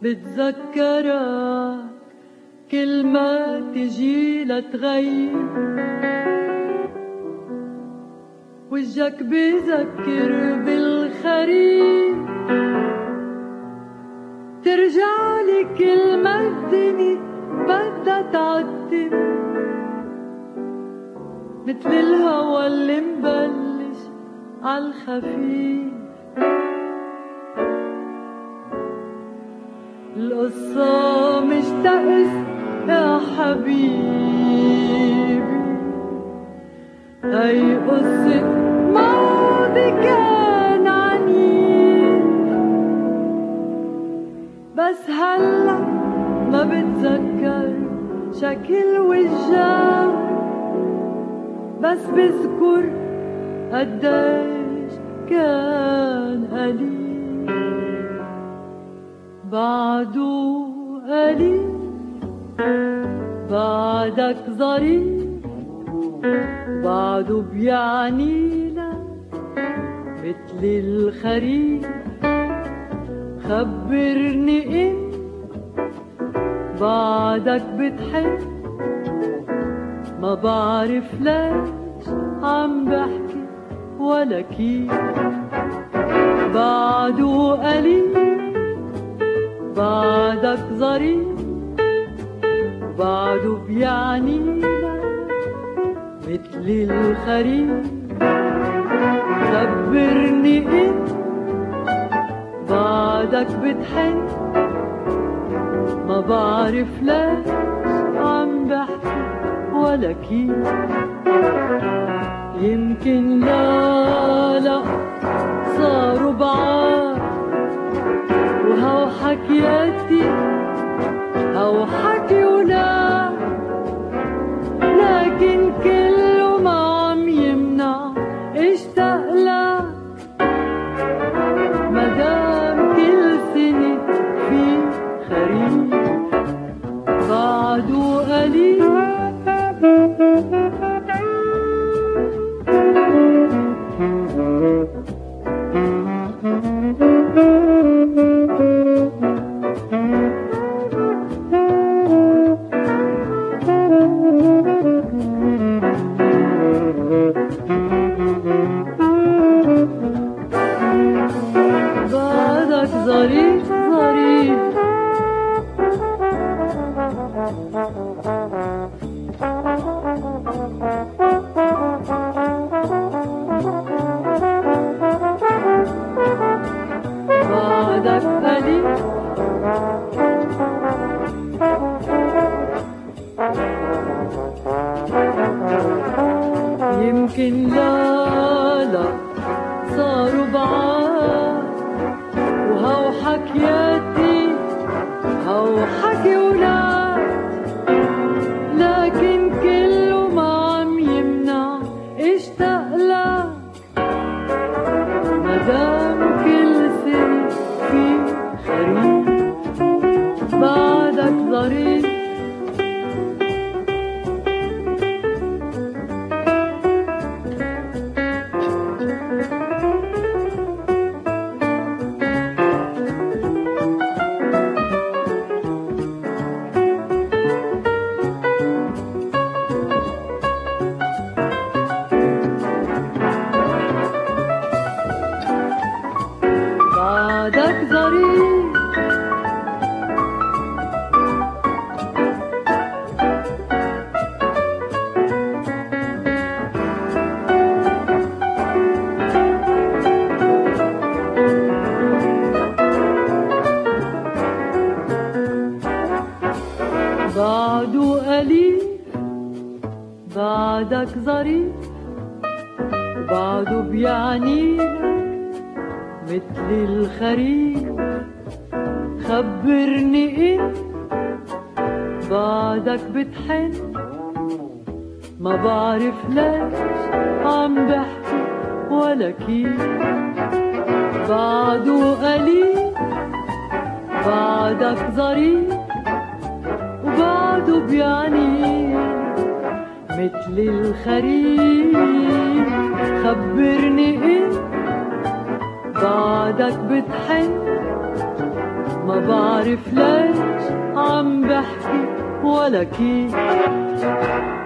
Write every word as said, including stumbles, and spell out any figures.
بتذكرك كل ما تجي لتغيب، وجهك بذكر بالخريف، ترجع لي كل ما الدنيا بدها تعتم، مثل الهوى اللي مبلش عالخفيف. القصة مش تأس يا حبيبي، هاي قصة ماضي كان عنيف، بس هلا ما بتذكر شكل وجهك، بس بذكر قديش كان قليل. بعده قليل بعدك ظريف، بعده بيعني لك مثل الخريف. خبرني انت بعدك بتحب، ما بعرف ليش عم بحكي ولا كيف. بعده قليل بعدك ظريف، بعده بيعني لك مثل الخريف. خبرني انت بعدك بتحن، ما بعرف ليش عم بحكي ولا كيف. يمكن لا لا صاروا بعاد، وهو حكياتي هو حكي ولا، لكن كله ما عم يمنع اشتاق لك. مدام كل سنة في خريف، بعده قليل بعدك ظريف ظريف. بعدك قليل يمكن لا لا صاروا بعاد، وهو حكياتي هو حكي ولا، لكن كله ما عم يمنع اشتاق لك. مدام كل سنة في خريف، بعدك ظريف. بعدك ظريف بعده قليل بعدك ظريف، بعده بيعني مثل الخريف. خبرني انت بعدك بتحن، ما بعرف ليش عم بحكي ولا كيف. بعده قليل بعدك ظريف، وبعده بيعني مثل الخريف. خبرني انت بعدك بتحن، ما بعرف ليش عم بحكي ولا كيف.